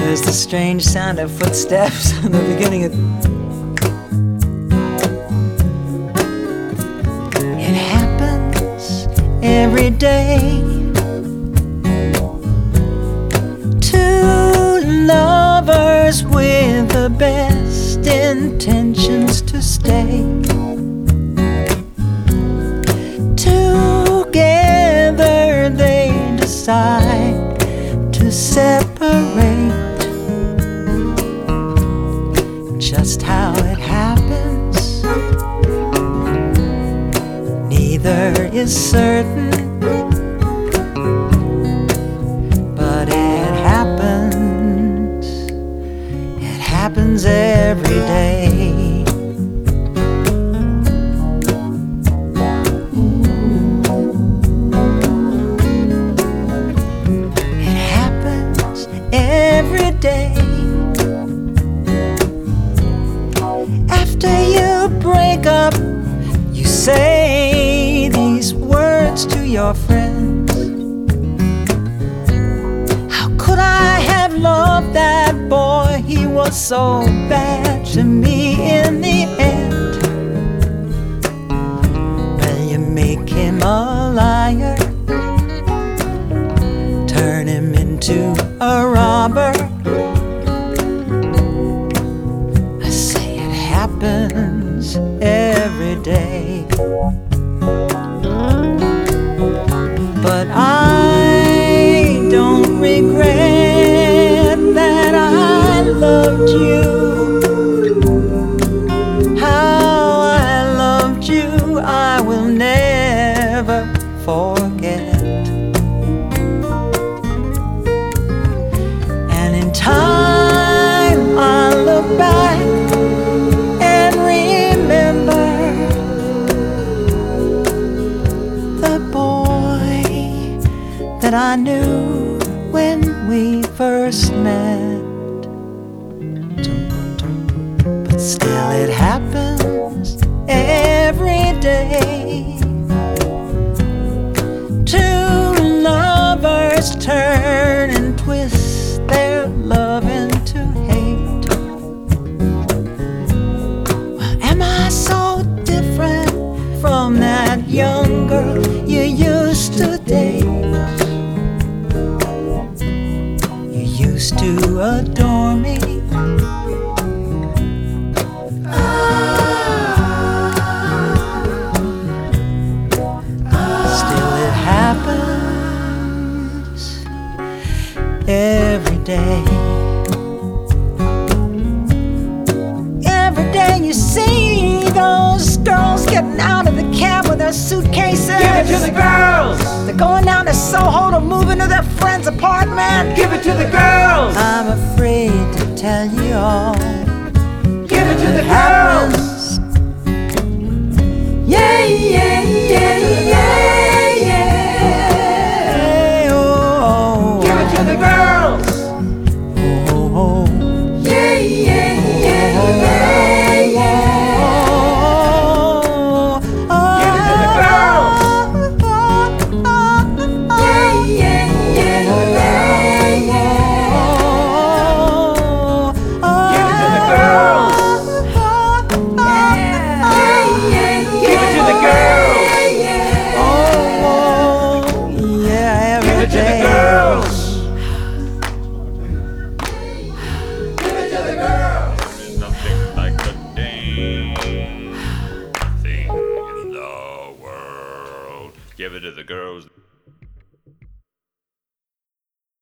There's the strange sound of footsteps on the beginning of. It happens every day. Two lovers with the best intentions to stay. Together they decide to separate. Just how it happens, neither is certain, but it happens every day. It happens every day. After you break up, you say these words to your friends. How could I have loved that boy? He was so bad to me in the end. Well, you make him a liar, turn him into a robber. Happens every day. But I don't regret that I loved you. How I loved you, I will never forget. And in time I look back that I knew when we first met. But still it happens every day. Two lovers turn and twist their love into hate. Well, am I so different from that young girl you used to date? Used to adore me. Still it happens every day. Every day you see those girls getting out of the cab with their suitcases. Give it to the girls! They're going down to Soho to move into their friend's apartment. Give it to the girls! I'm afraid to tell you all. Give it to the girls! Yeah, yeah, yeah, yeah, yeah. Oh, give it to the girls! Oh, oh. Yeah, yeah, yeah, yeah, yeah. Give it to the girls! Yeah, yeah, yeah, yeah. Give it to the girls! Give it to the girls! Oh, yeah, every Give it to the day. girls! Give it to the girls! There's nothing like a dang thing in the world. Give it to the girls.